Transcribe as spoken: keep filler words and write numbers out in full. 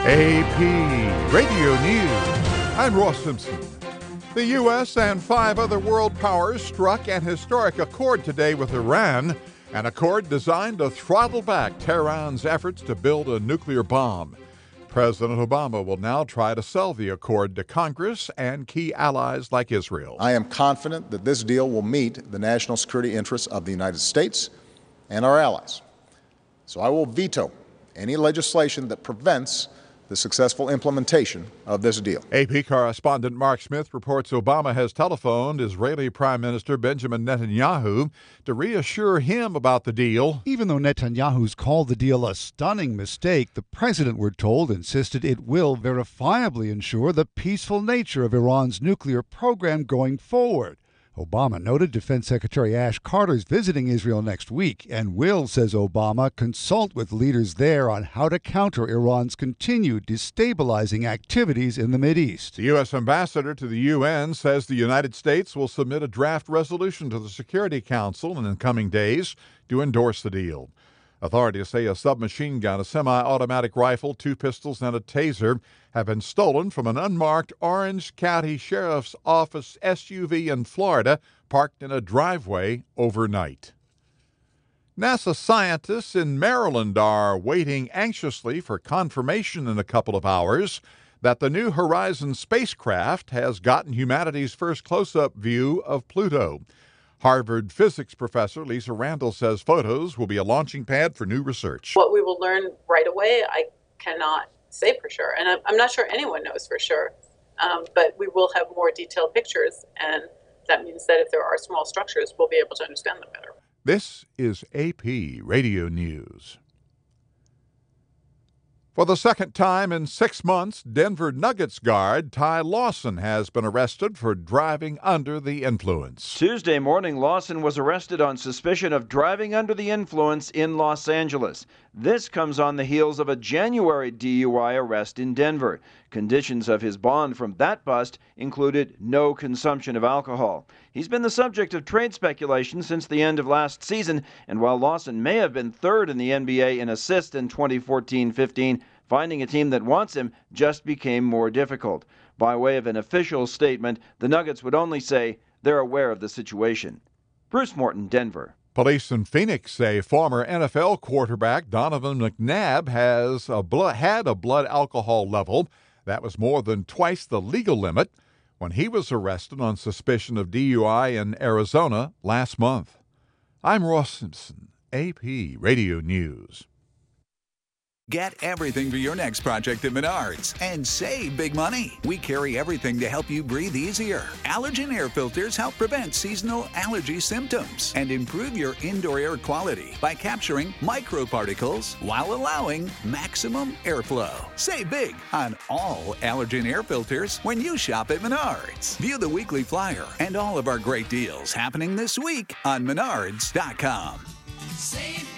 A P Radio News. I'm Ross Simpson. The U S and five other world powers struck an historic accord today with Iran, an accord designed to throttle back Tehran's efforts to build a nuclear bomb. President Obama will now try to sell the accord to Congress and key allies like Israel. I am confident that this deal will meet the national security interests of the United States and our allies. So I will veto any legislation that prevents the successful implementation of this deal. A P correspondent Mark Smith reports Obama has telephoned Israeli Prime Minister Benjamin Netanyahu to reassure him about the deal. Even though Netanyahu's called the deal a stunning mistake, the president, we're told, insisted it will verifiably ensure the peaceful nature of Iran's nuclear program going forward. Obama noted Defense Secretary Ash Carter's visiting Israel next week and will, says Obama, consult with leaders there on how to counter Iran's continued destabilizing activities in the Mideast. The U S ambassador to the U N says the United States will submit a draft resolution to the Security Council in the coming days to endorse the deal. Authorities say a submachine gun, a semi-automatic rifle, two pistols, and a taser have been stolen from an unmarked Orange County Sheriff's Office S U V in Florida parked in a driveway overnight. NASA scientists in Maryland are waiting anxiously for confirmation in a couple of hours that the New Horizons spacecraft has gotten humanity's first close-up view of Pluto. Harvard physics professor Lisa Randall says photos will be a launching pad for new research. What we will learn right away, I cannot say for sure, and I'm not sure anyone knows for sure, um, but we will have more detailed pictures, and that means that if there are small structures, we'll be able to understand them better. This is A P Radio News. For the second time in six months, Denver Nuggets guard Ty Lawson has been arrested for driving under the influence. Tuesday morning, Lawson was arrested on suspicion of driving under the influence in Los Angeles. This comes on the heels of a January D U I arrest in Denver. Conditions of his bond from that bust included no consumption of alcohol. He's been the subject of trade speculation since the end of last season, and while Lawson may have been third in the N B A in assists in twenty fourteen fifteen, finding a team that wants him just became more difficult. By way of an official statement, the Nuggets would only say they're aware of the situation. Bruce Morton, Denver. Police in Phoenix say former N F L quarterback Donovan McNabb has a blood, had a blood alcohol level that was more than twice the legal limit when he was arrested on suspicion of D U I in Arizona last month. I'm Ross Simpson, A P Radio News. Get everything for your next project at Menards and save big money. We carry everything to help you breathe easier. Allergen air filters help prevent seasonal allergy symptoms and improve your indoor air quality by capturing microparticles while allowing maximum airflow. Save big on all allergen air filters when you shop at Menards. View the weekly flyer and all of our great deals happening this week on Menards dot com. Save